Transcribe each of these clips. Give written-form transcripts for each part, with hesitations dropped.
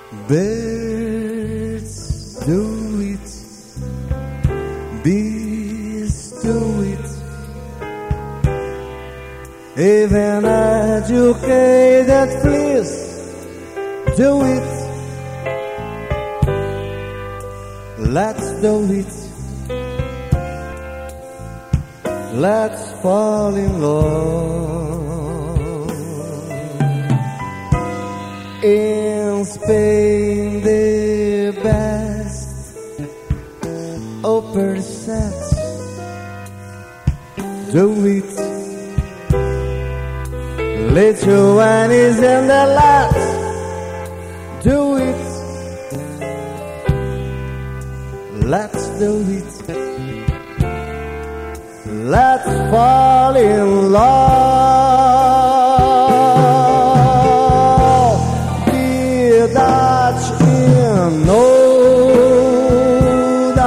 Birds do it, bees do it, even educated fleas do it. Let's do it. Let's fall in love. In Spain, the best operas do it. Lithuanians and the lads do it. Let's do it. Let's fall in love. The Dutch in old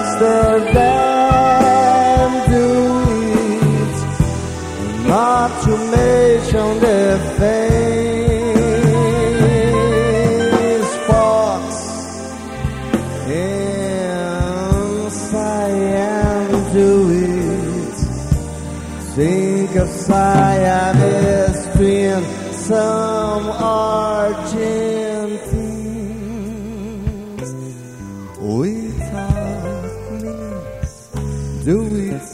Amsterdam do it. Not to mention the famous fox in Siam do it. Think of Siamese twin, some Argentines without means do it.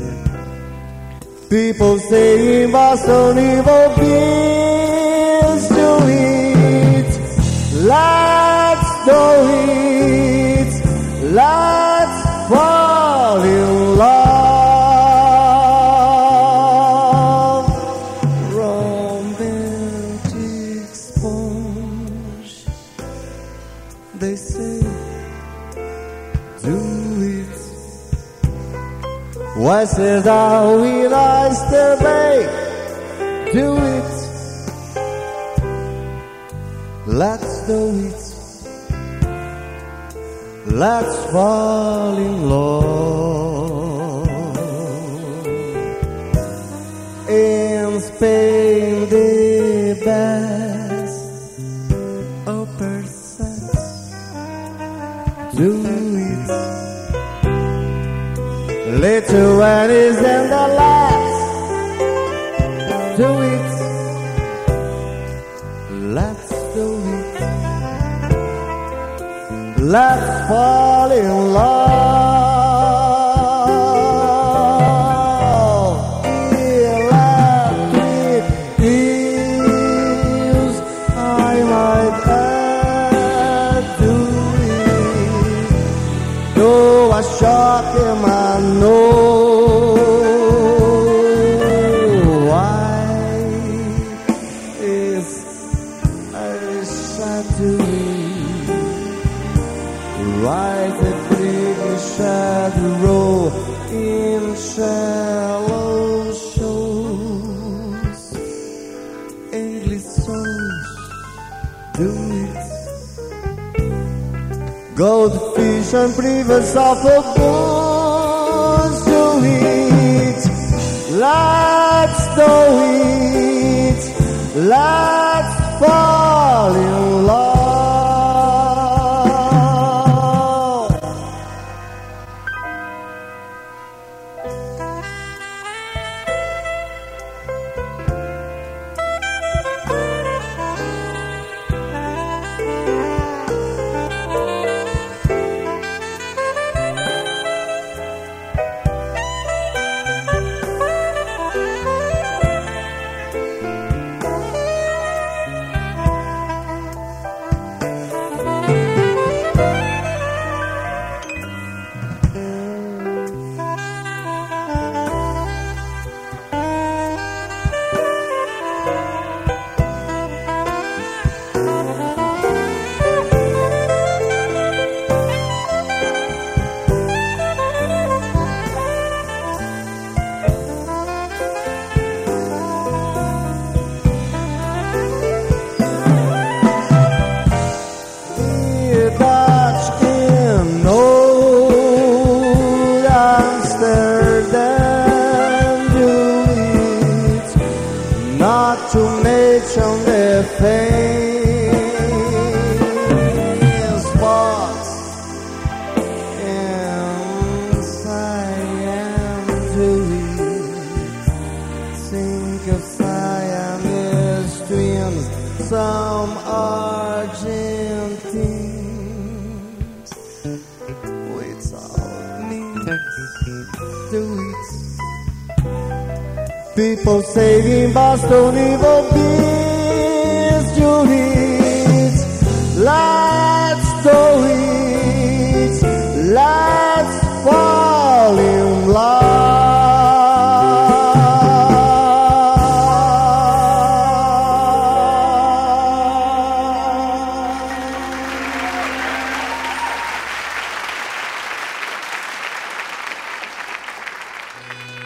People say in Boston evil beings do it. Let's do it. Let's fall in love. They say, do it. Western down in Oyster Bay, do it. Let's do it. Let's fall in love. In Spain, the best operas do it. Lithuanians and the lads do it. Let's do it. Let's fall in love. Electric eels, I might add, do it. Though I shock him, I know why is I sad to me. Right a big shadow row in shallow shows. English songs do it. Goldfish and rivers of a booze do it. Let's do it. Let's fall in love. from Argentine. Waits out means the weeks. People saying Boston evil beers, Judy.